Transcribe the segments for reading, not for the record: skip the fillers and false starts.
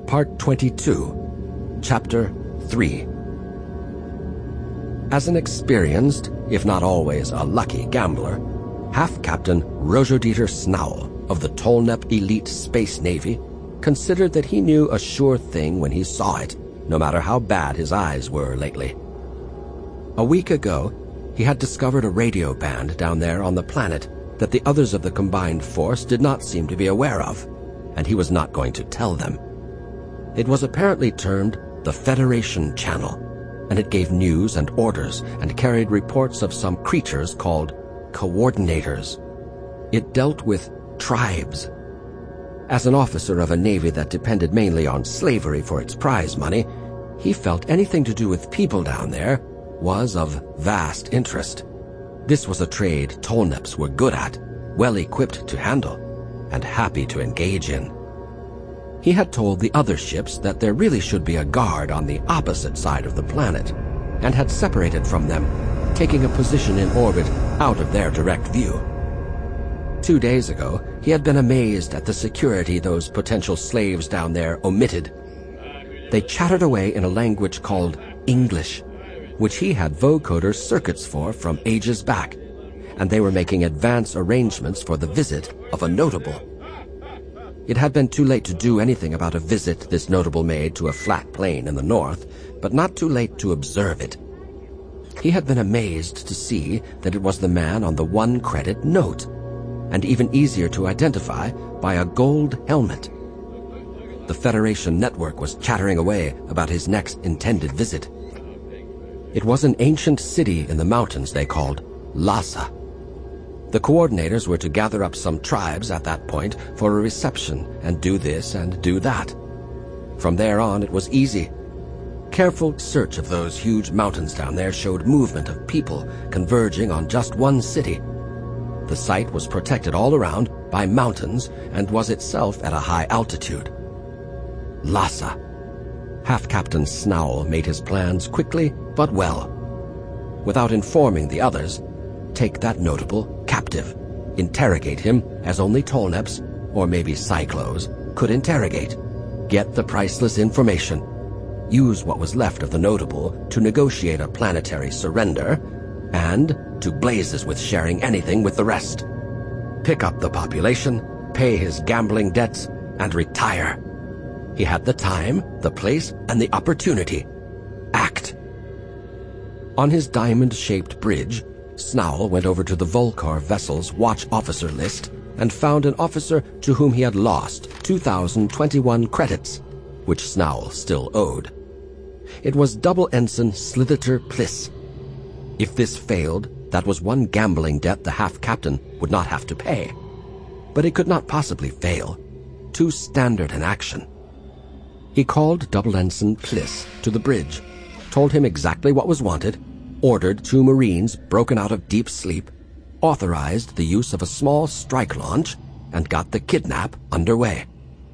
Part 22, Chapter 3. As an experienced, if not always a lucky gambler, Half-Captain Roger-Dieter Snauel of the Tolnep Elite Space Navy considered that he knew a sure thing when he saw it, no matter how bad his eyes were lately. A week ago, he had discovered a radio band down there on the planet that the others of the combined force did not seem to be aware of, and he was not going to tell them. It was apparently termed the Federation Channel, and it gave news and orders and carried reports of some creatures called coordinators. It dealt with tribes. As an officer of a navy that depended mainly on slavery for its prize money, he felt anything to do with people down there was of vast interest. This was a trade Tolneps were good at, well equipped to handle, and happy to engage in. He had told the other ships that there really should be a guard on the opposite side of the planet, and had separated from them, taking a position in orbit out of their direct view. 2 days ago, he had been amazed at the security those potential slaves down there omitted. They chattered away in a language called English, which he had vocoders circuits for from ages back, and they were making advance arrangements for the visit of a notable. It had been too late to do anything about a visit this notable made to a flat plain in the north, but not too late to observe it. He had been amazed to see that it was the man on the 1-credit note, and even easier to identify by a gold helmet. The Federation network was chattering away about his next intended visit. It was an ancient city in the mountains they called Lhasa. The coordinators were to gather up some tribes at that point for a reception and do this and do that. From there on, it was easy. Careful search of those huge mountains down there showed movement of people converging on just one city. The site was protected all around by mountains and was itself at a high altitude. Lhasa. Half-Captain Snauel made his plans quickly but well. Without informing the others, take that notable captive, interrogate him as only Tolneps, or maybe Cyclos, could interrogate, get the priceless information, use what was left of the notable to negotiate a planetary surrender, and to blazes with sharing anything with the rest. Pick up the population, pay his gambling debts, and retire. He had the time, the place, and the opportunity. Act. On his diamond-shaped bridge, Snauel went over to the Volcar vessel's watch officer list and found an officer to whom he had lost 2,021 credits, which Snauel still owed. It was Double Ensign Slither Pliss. If this failed, that was one gambling debt the half-captain would not have to pay. But it could not possibly fail. Too standard an action. He called Double Ensign Pliss to the bridge, told him exactly what was wanted, ordered 2 Marines broken out of deep sleep, authorized the use of a small strike launch, and got the kidnap underway.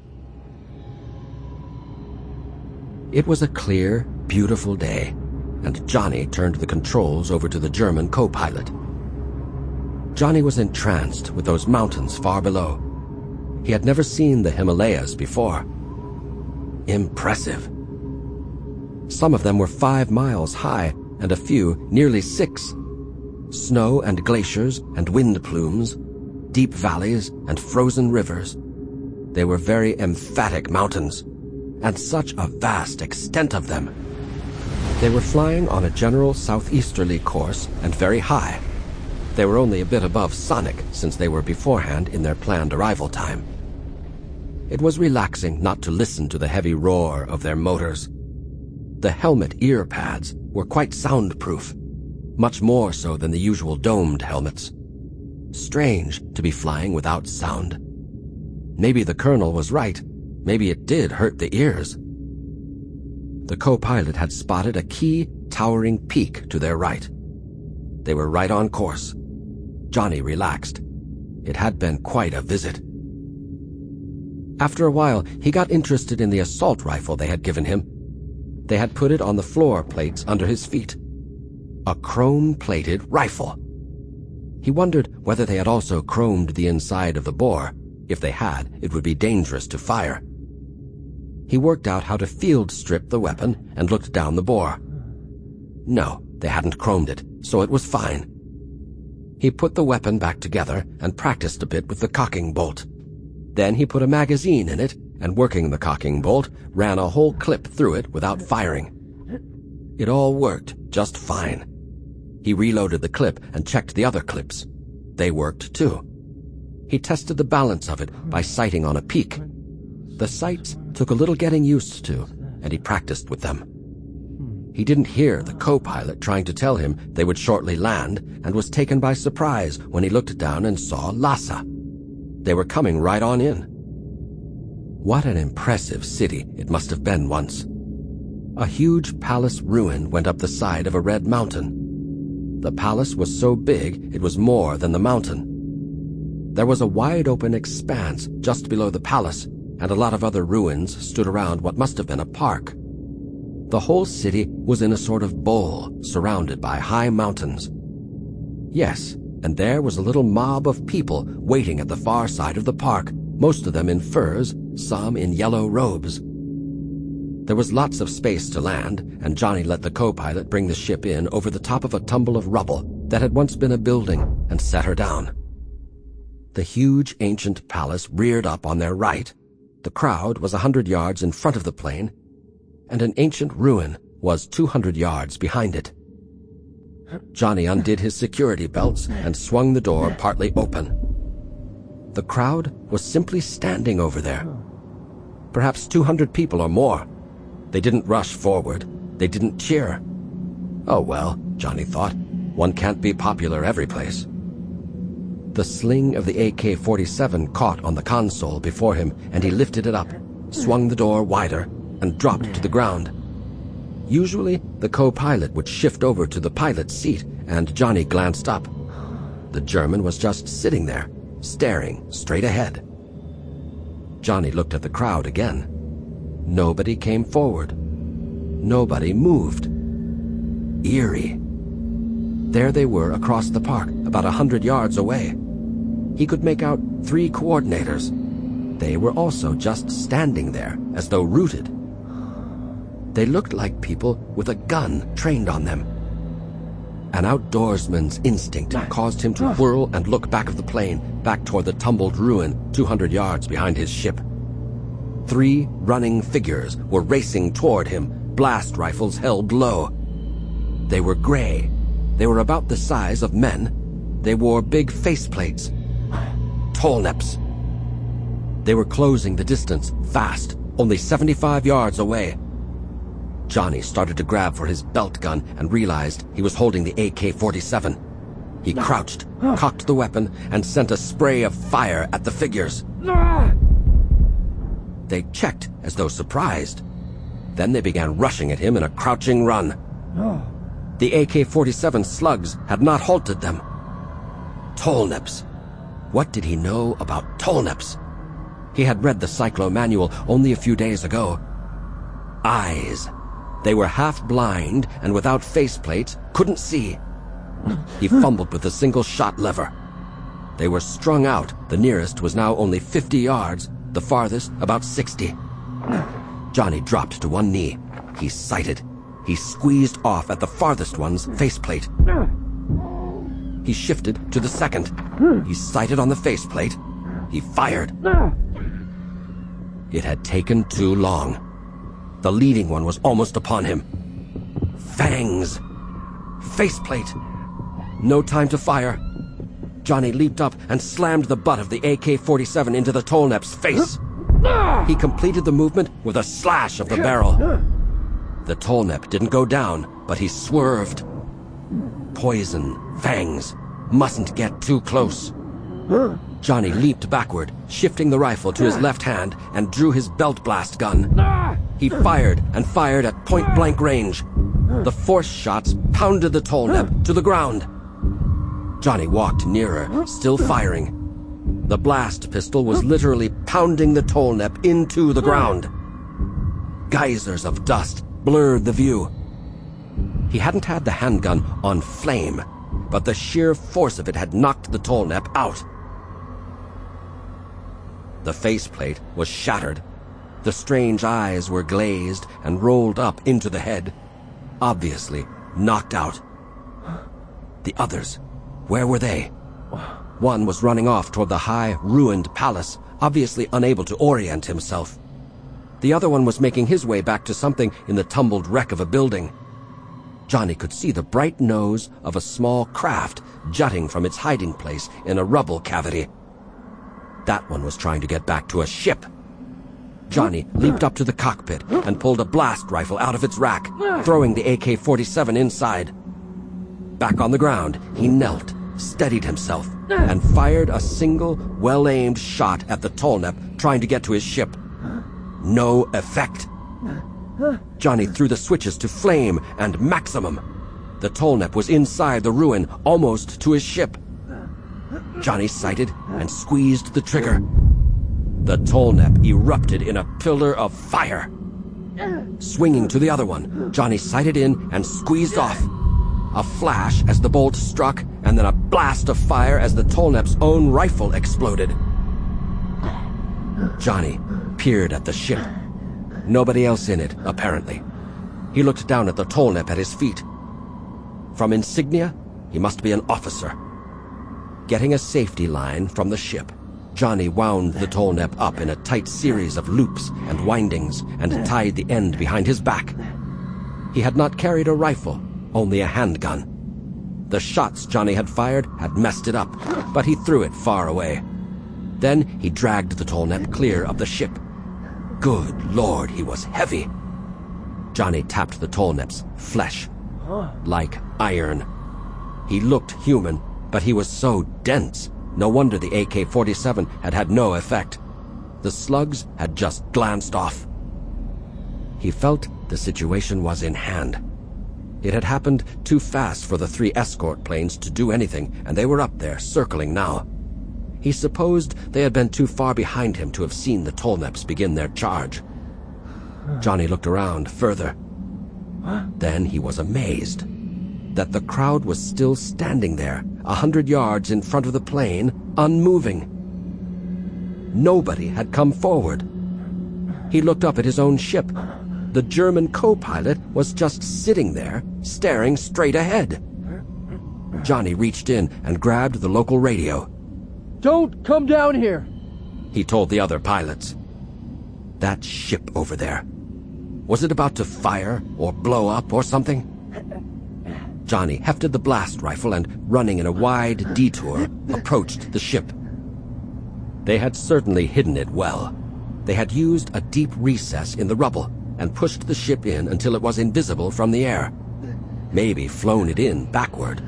It was a clear, beautiful day, and Johnny turned the controls over to the German co-pilot. Johnny was entranced with those mountains far below. He had never seen the Himalayas before. Impressive. Some of them were 5 miles high, and a few nearly 6. Snow and glaciers and wind plumes, deep valleys and frozen rivers. They were very emphatic mountains, and such a vast extent of them. They were flying on a general southeasterly course and very high. They were only a bit above sonic since they were beforehand in their planned arrival time. It was relaxing not to listen to the heavy roar of their motors. The helmet ear pads were quite soundproof, much more so than the usual domed helmets. Strange to be flying without sound. Maybe the colonel was right. Maybe it did hurt the ears. The co-pilot had spotted a key, towering peak to their right. They were right on course. Johnny relaxed. It had been quite a visit. After a while, he got interested in the assault rifle they had given him. They had put it on the floor plates under his feet. A chrome-plated rifle. He wondered whether they had also chromed the inside of the bore. If they had, it would be dangerous to fire. He worked out how to field strip the weapon and looked down the bore. No, they hadn't chromed it, so it was fine. He put the weapon back together and practiced a bit with the cocking bolt. Then he put a magazine in it and, working the cocking bolt, ran a whole clip through it without firing. It all worked just fine. He reloaded the clip and checked the other clips. They worked too. He tested the balance of it by sighting on a peak. The sights took a little getting used to, and he practiced with them. He didn't hear the co-pilot trying to tell him they would shortly land, and was taken by surprise when he looked down and saw Lhasa. They were coming right on in. What an impressive city it must have been once. A huge palace ruin went up the side of a red mountain. The palace was so big it was more than the mountain. There was a wide-open expanse just below the palace, and a lot of other ruins stood around what must have been a park. The whole city was in a sort of bowl, surrounded by high mountains. Yes, and there was a little mob of people waiting at the far side of the park, most of them in furs, some in yellow robes. There was lots of space to land, and Johnny let the co-pilot bring the ship in over the top of a tumble of rubble that had once been a building and set her down. The huge ancient palace reared up on their right. The crowd was 100 yards in front of the plane, and an ancient ruin was 200 yards behind it. Johnny undid his security belts and swung the door partly open. The crowd was simply standing over there. Perhaps 200 people or more. They didn't rush forward. They didn't cheer. Oh well, Johnny thought, one can't be popular every place. The sling of the AK-47 caught on the console before him, and he lifted it up, swung the door wider, and dropped to the ground. Usually, the co-pilot would shift over to the pilot's seat, and Johnny glanced up. The German was just sitting there, staring straight ahead. Johnny looked at the crowd again. Nobody came forward. Nobody moved. Eerie. There they were across the park, about 100 yards away. He could make out 3 coordinators. They were also just standing there, as though rooted. They looked like people with a gun trained on them. An outdoorsman's instinct caused him to whirl and look back of the plane, back toward the tumbled ruin 200 yards behind his ship. 3 running figures were racing toward him, blast rifles held low. They were gray. They were about the size of men. They wore big faceplates. Tolneps. They were closing the distance, fast, only 75 yards away. Johnny started to grab for his belt gun and realized he was holding the AK-47. He crouched, cocked the weapon, and sent a spray of fire at the figures. They checked as though surprised. Then they began rushing at him in a crouching run. The AK-47 slugs had not halted them. Tolneps. What did he know about Tolneps? He had read the Cyclo manual only a few days ago. Eyes. They were half blind and without faceplates, couldn't see. He fumbled with the single shot lever. They were strung out. The nearest was now only 50 yards, the farthest about 60. Johnny dropped to one knee. He sighted. He squeezed off at the farthest one's faceplate. He shifted to the second. He sighted on the faceplate. He fired. It had taken too long. The leading one was almost upon him. Fangs. Faceplate. No time to fire. Johnny leaped up and slammed the butt of the AK-47 into the Tolnep's face. He completed the movement with a slash of the barrel. The Tolnep didn't go down, but he swerved. Poison. Fangs. Mustn't get too close. Johnny leaped backward, shifting the rifle to his left hand, and drew his belt blast gun. He fired and fired at point-blank range. The force shots pounded the Tolnep to the ground. Johnny walked nearer, still firing. The blast pistol was literally pounding the Tolnep into the ground. Geysers of dust blurred the view. He hadn't had the handgun on flame, but the sheer force of it had knocked the Tolnep out. The faceplate was shattered. The strange eyes were glazed and rolled up into the head, obviously knocked out. The others, where were they? One was running off toward the high, ruined palace, obviously unable to orient himself. The other one was making his way back to something in the tumbled wreck of a building. Johnny could see the bright nose of a small craft jutting from its hiding place in a rubble cavity. That one was trying to get back to a ship. Johnny leaped up to the cockpit and pulled a blast rifle out of its rack, throwing the AK-47 inside. Back on the ground, he knelt, steadied himself, and fired a single, well-aimed shot at the Tolnep trying to get to his ship. No effect. Johnny threw the switches to flame and maximum. The Tolnep was inside the ruin, almost to his ship. Johnny sighted and squeezed the trigger. The Tolnep erupted in a pillar of fire. Swinging to the other one, Johnny sighted in and squeezed off. A flash as the bolt struck, and then a blast of fire as the Tolnep's own rifle exploded. Johnny peered at the ship. Nobody else in it, apparently. He looked down at the Tolnep at his feet. From insignia, he must be an officer. Getting a safety line from the ship, Johnny wound the Tolnep up in a tight series of loops and windings and tied the end behind his back. He had not carried a rifle, only a handgun. The shots Johnny had fired had messed it up, but he threw it far away. Then he dragged the Tolnep clear of the ship. Good Lord, he was heavy. Johnny tapped the Tolnep's flesh, like iron. He looked human, but he was so dense. No wonder the AK-47 had had no effect. The slugs had just glanced off. He felt the situation was in hand. It had happened too fast for the 3 escort planes to do anything, and they were up there, circling now. He supposed they had been too far behind him to have seen the Tolneps begin their charge. Johnny looked around further. Then he was amazed that the crowd was still standing there, 100 yards in front of the plane, unmoving. Nobody had come forward. He looked up at his own ship. The German co-pilot was just sitting there, staring straight ahead. Johnny reached in and grabbed the local radio. "Don't come down here," he told the other pilots. That ship over there. Was it about to fire or blow up or something? Johnny hefted the blast rifle and, running in a wide detour, approached the ship. They had certainly hidden it well. They had used a deep recess in the rubble and pushed the ship in until it was invisible from the air. Maybe flown it in backward.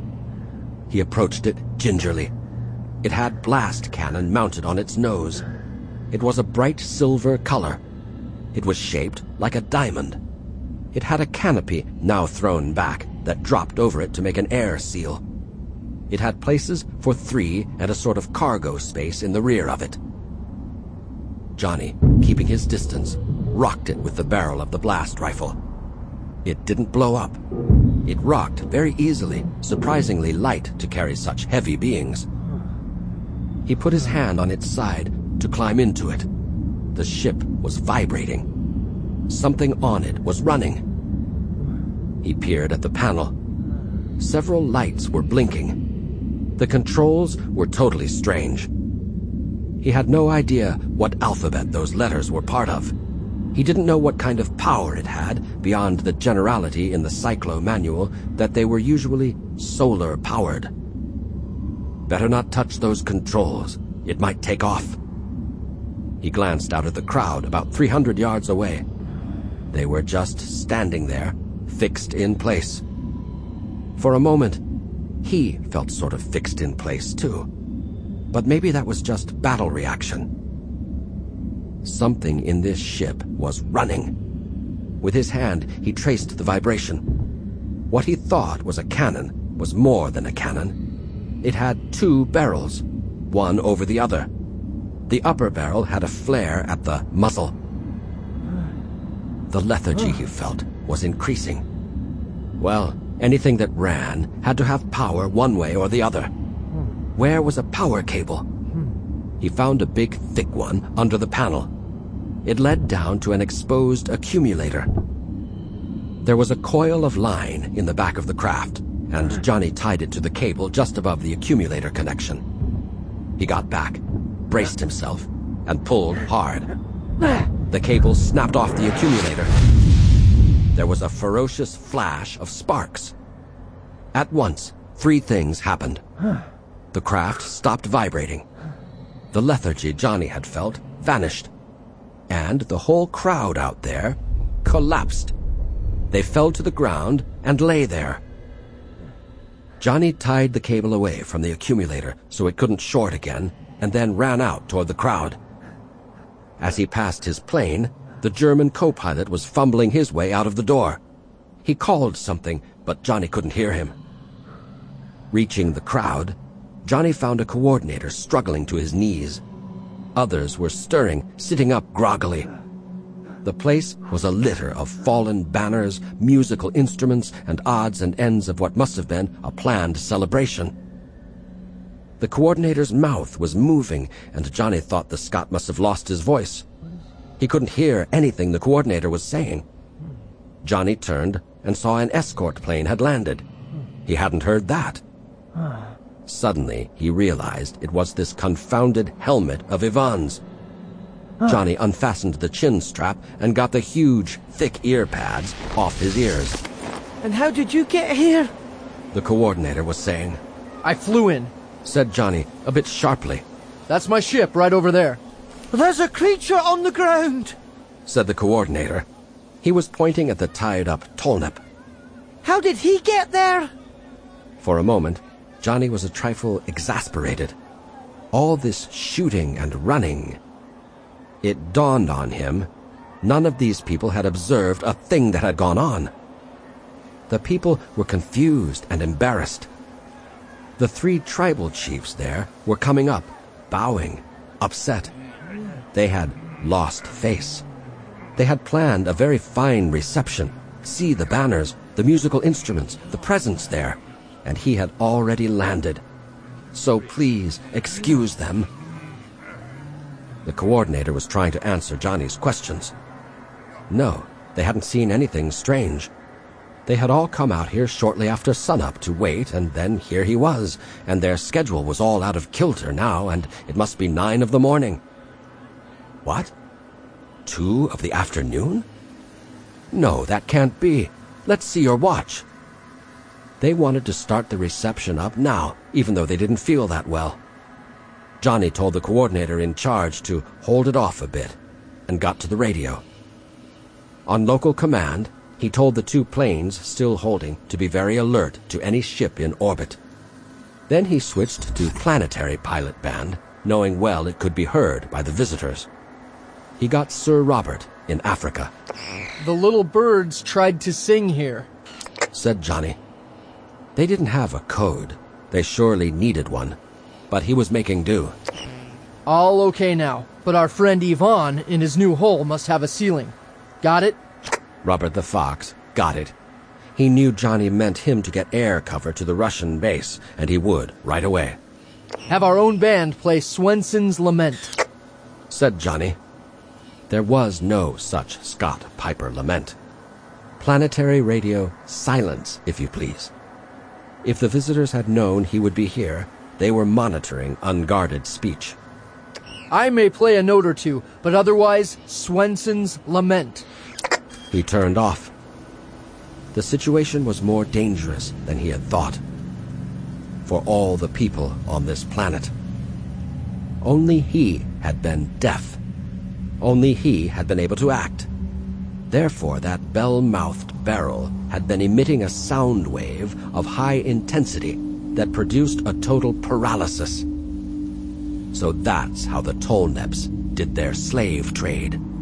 He approached it gingerly. It had blast cannon mounted on its nose. It was a bright silver color. It was shaped like a diamond. It had a canopy, now thrown back, that dropped over it to make an air seal. It had places for 3 and a sort of cargo space in the rear of it. Johnny, keeping his distance, rocked it with the barrel of the blast rifle. It didn't blow up. It rocked very easily, surprisingly light to carry such heavy beings. He put his hand on its side to climb into it. The ship was vibrating. Something on it was running. He peered at the panel. Several lights were blinking. The controls were totally strange. He had no idea what alphabet those letters were part of. He didn't know what kind of power it had, beyond the generality in the Cyclo manual that they were usually solar-powered. Better not touch those controls. It might take off. He glanced out at the crowd about 300 yards away. They were just standing there, fixed in place. For a moment, he felt sort of fixed in place, too. But maybe that was just battle reaction. Something in this ship was running. With his hand, he traced the vibration. What he thought was a cannon was more than a cannon. It had 2 barrels, one over the other. The upper barrel had a flare at the muzzle. The lethargy he felt was increasing. Well, anything that ran had to have power one way or the other. Where was a power cable? He found a big, thick one under the panel. It led down to an exposed accumulator. There was a coil of line in the back of the craft, and Johnny tied it to the cable just above the accumulator connection. He got back, braced himself, and pulled hard. The cable snapped off the accumulator. There was a ferocious flash of sparks. At once, 3 things happened. The craft stopped vibrating. The lethargy Johnny had felt vanished. And the whole crowd out there collapsed. They fell to the ground and lay there. Johnny tied the cable away from the accumulator so it couldn't short again, and then ran out toward the crowd. As he passed his plane, the German co-pilot was fumbling his way out of the door. He called something, but Johnny couldn't hear him. Reaching the crowd, Johnny found a coordinator struggling to his knees. Others were stirring, sitting up groggily. The place was a litter of fallen banners, musical instruments, and odds and ends of what must have been a planned celebration. The coordinator's mouth was moving, and Johnny thought the Scot must have lost his voice. He couldn't hear anything the coordinator was saying. Johnny turned and saw an escort plane had landed. He hadn't heard that. Suddenly, he realized it was this confounded helmet of Ivan's. Johnny unfastened the chin strap and got the huge, thick ear pads off his ears. And how did you get here? The coordinator was saying. I flew in, said Johnny, a bit sharply. That's my ship right over there. There's a creature on the ground, said the coordinator. He was pointing at the tied-up Tolnep. How did he get there? For a moment, Johnny was a trifle exasperated. All this shooting and running. It dawned on him, none of these people had observed a thing that had gone on. The people were confused and embarrassed. The 3 tribal chiefs there were coming up, bowing, upset. They had lost face. They had planned a very fine reception. See the banners, the musical instruments, the presents there. And he had already landed. So please excuse them. The coordinator was trying to answer Johnny's questions. No, they hadn't seen anything strange. They had all come out here shortly after sunup to wait, and then here he was, and their schedule was all out of kilter now, and it must be 9 of the morning. What? 2 of the afternoon? No, that can't be. Let's see your watch. They wanted to start the reception up now, even though they didn't feel that well. Johnny told the coordinator in charge to hold it off a bit, and got to the radio. On local command, he told the 2 planes still holding to be very alert to any ship in orbit. Then he switched to planetary pilot band, knowing well it could be heard by the visitors. He got Sir Robert in Africa. The little birds tried to sing here, said Johnny. They didn't have a code. They surely needed one. But he was making do. All okay now, but our friend Ivan in his new hole must have a ceiling. Got it? Robert the Fox got it. He knew Johnny meant him to get air cover to the Russian base, and he would right away. Have our own band play Swenson's Lament, said Johnny. There was no such Scott Piper lament. Planetary radio silence, if you please. If the visitors had known he would be here, they were monitoring unguarded speech. I may play a note or 2, but otherwise, Swenson's Lament. He turned off. The situation was more dangerous than he had thought. For all the people on this planet. Only he had been deaf. Only he had been able to act. Therefore, that bell-mouthed barrel had been emitting a sound wave of high intensity that produced a total paralysis. So that's how the Tolneps did their slave trade.